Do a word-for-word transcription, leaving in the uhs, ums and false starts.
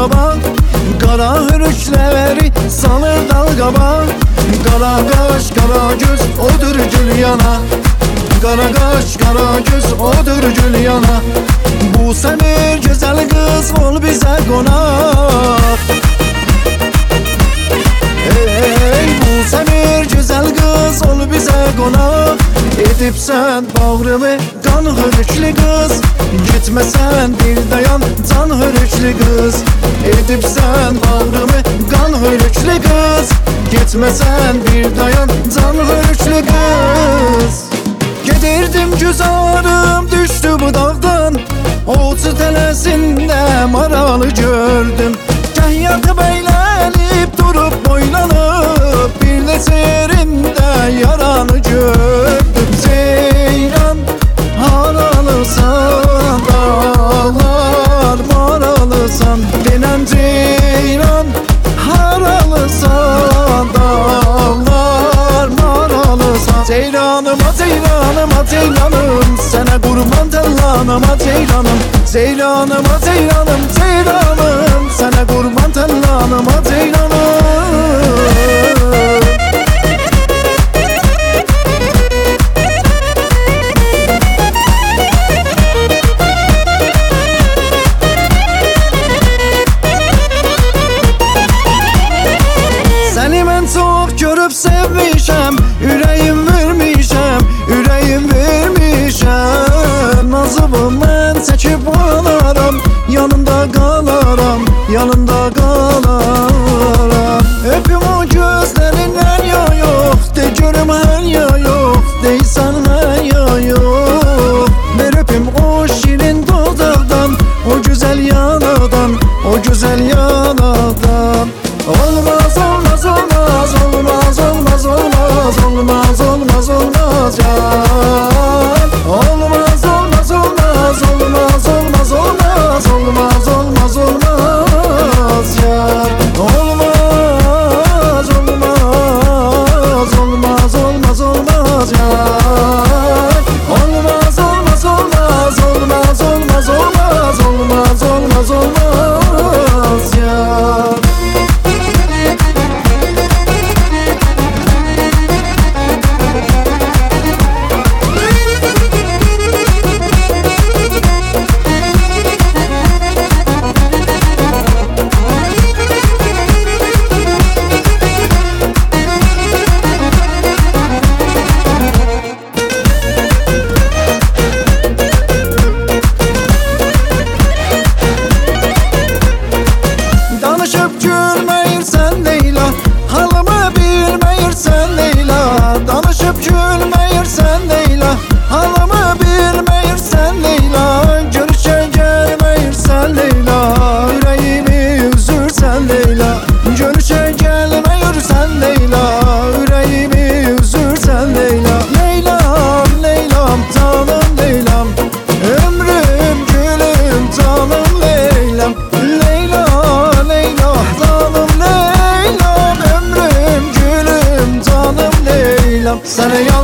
qabaq, qara hürükləri salır dal qabaq. Qara qaş, qara göz, odur gül yana. Qara qaş, qara göz, odur gül yana. Bu səmir gözəl qız, ol bizə qonaq. Ey, bu səmir gözəl qız, ol bizə qonaq. Edibsən bağrımı qan hürüklü qız, gitməsən bir dayan can hürüklü qız. Edibsən bağrımı qan hürüklü qız, gitməsən bir dayan can hürüklü qız. Gedirdim güzarım düşdü bu dağdan, Oğuzcu tələsində maralı gördüm. Gəh yatıb əylənib durub boylanıb, bir neçə yerində yaranı gördüm. Ceyran haralısan, dağlar maralısan. Denən ceyran haralısan, dağlar maralısan. Ceyranıma ceyranıma ceyranım, sənə qurban təllanıma ceyranım. Ceyranıma ceyranım ceyranım, sənə qurban təllanıma ceyranım. Səni mən çox görüb sevmişəm, ürəyim vermişəm, ürəyim vermişəm. Nazımı mən çəkib alaram, yanında qalaram, yanında qalaram. Öpüm o gözlərindən ya yox, de görüm hər ya yox, deysən hər ya yox. Ver öpüm o şirin dodaqdan, o gözəl yanadan, o gözəl yanadan. Olmaz olmaz olmaz olmaz olmaz olmaz olmaz olmaz olmaz can. Olmaz olmaz olmaz olmaz olmaz olmaz olmaz olmaz olmaz yar. Olmaz olmaz olmaz olmaz olmaz yar. Olmaz olmaz olmaz olmaz olmaz olmaz olmaz olmaz olmaz yar. Danışıp gülməyirsən Leyla, halımı bilməyirsən Leyla. Danışıp gülməyirsən Leyla, halımı bilməyirsən Leyla. Görüşə gəlməyirsən Leyla, ürəyimi üzürsən Leyla. Görüşə gəlməyirsən Leyla, ürəyimi üzürsən Leyla. Leylam, Leylam, canım Leylam, ömrüm gülüm canım Leylam. Leyla, Leyla, canım Leylam, ömrüm gülüm canım Leylam. Sana